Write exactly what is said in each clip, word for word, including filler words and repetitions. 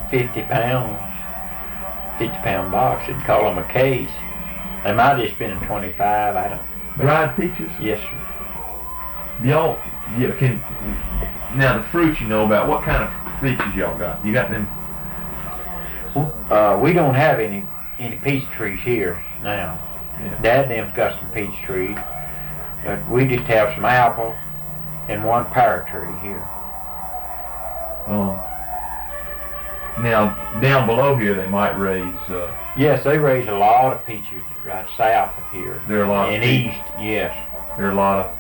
fifty pounds, fifty pound box. They'd call them a case. They might have just been a twenty-five, I don't know. Dried peaches? Yes, sir. Y'all, yeah, can, now the fruits you know about, what kind of peaches y'all got? You got them? Uh, we don't have any, any peach trees here now. Yeah. Dad and them's got some peach trees, but we just have some apple and one pear tree here. Um, now, down below here they might raise, uh, Yes, they raise a lot of peaches right south of here. there are a lot of And peaches. east, yes. There are a lot of,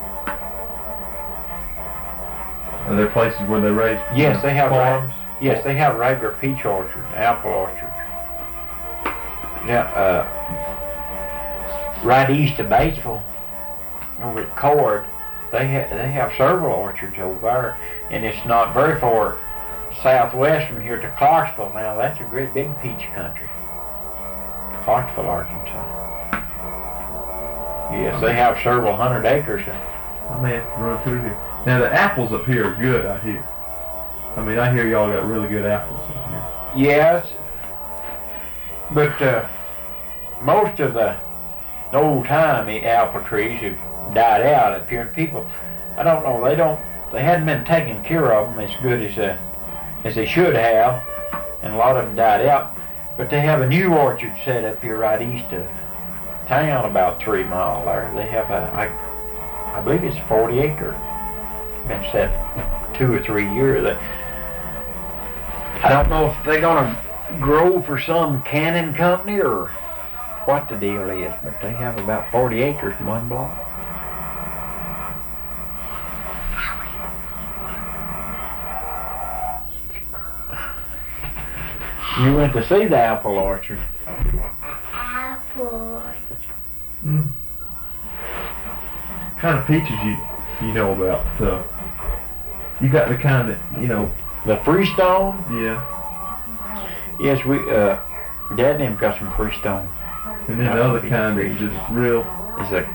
are there places where they raise Yes, they have farms? Yes, they have regular peach orchards, apple orchards. Now, uh, right east of Batesville, over at Cord, they ha they have several orchards over there, and it's not very far southwest from here to Clarksville. Now, that's a great big peach country. Clarksville, Arkansas. Yes, they have several hundred acres. I may have to run through here. Now the apples up here are good, I hear. I mean, I hear y'all got really good apples up here. Yes, but uh, most of the old-timey apple trees have died out up here, and people, I don't know, they don't, they hadn't been taking care of them as good as uh, as they should have, and a lot of them died out. But they have a new orchard set up here right east of town, about three mile there. They have a, I, I believe it's forty acre. Been set two or three years. That I don't know if they're gonna grow for some canning company or what the deal is, but they have about forty acres in one block. You went to see the apple orchard. Apple. Mm. What kind of peaches you you know about? Uh, you got the kind that, you know. The Freestone? Yeah. Yes, we, uh, Dad and him got some Freestone. And then the other kind is just real. It's a,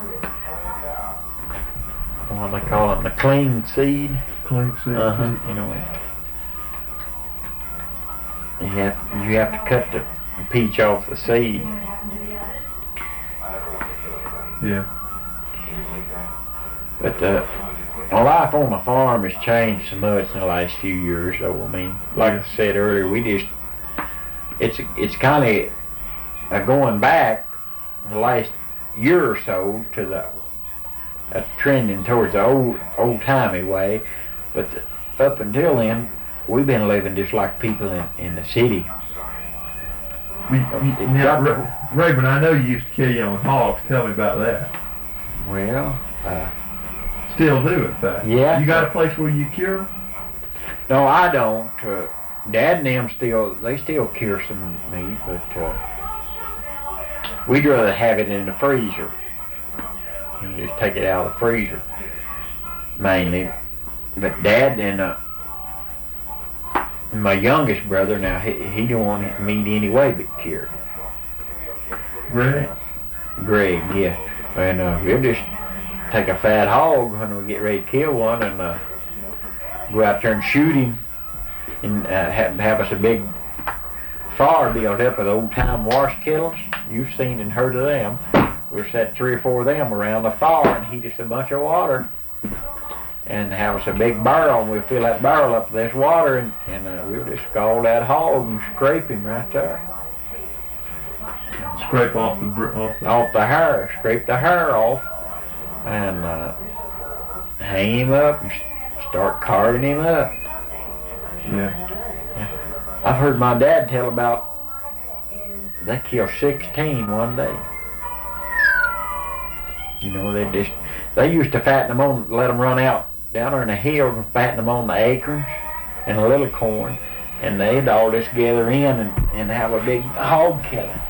what do they call it? The clean seed. Clean seed. Uh-huh. You know, you have, you have to cut the peach off the seed. Yeah. But uh, my life on the farm has changed so much in the last few years, though. I mean, like I said earlier, we just, it's it's kind of uh, going back the last year or so to the uh, trending towards the old old-timey way. But the, up until then, we've been living just like people in, in the city. We, you, now, Ray, Rayburn, I know you used to kill your own hogs. Tell me about that. Well, uh, Still do, in fact. Yeah. You got a place where you cure them? no, I don't. Uh, Dad and them still, they still cure some meat, but uh, we'd rather have it in the freezer. And just take it out of the freezer, mainly. But Dad and uh, my youngest brother, now he, he don't want meat anyway but cured. Greg? Greg, yeah. And uh, we'll just take a fat hog when we get ready to kill one and uh, go out there and shoot him and uh, have, have us a big fire built up with old-time wash kettles. You've seen and heard of them. We'll set three or four of them around the fire and heat us a bunch of water and have us a big barrel, and we'll fill that barrel up with this water and, and uh, we'll just scald that hog and scrape him right there. Scrape off the, br off the... Off the hair, scrape the hair off and uh, hang him up and start carving him up. Yeah. I've heard my dad tell about they killed sixteen one day. You know, they just, they used to fatten them on, let them run out down there in the hills and fatten them on the acorns and a little corn, and they'd all just gather in and, and have a big hog killing.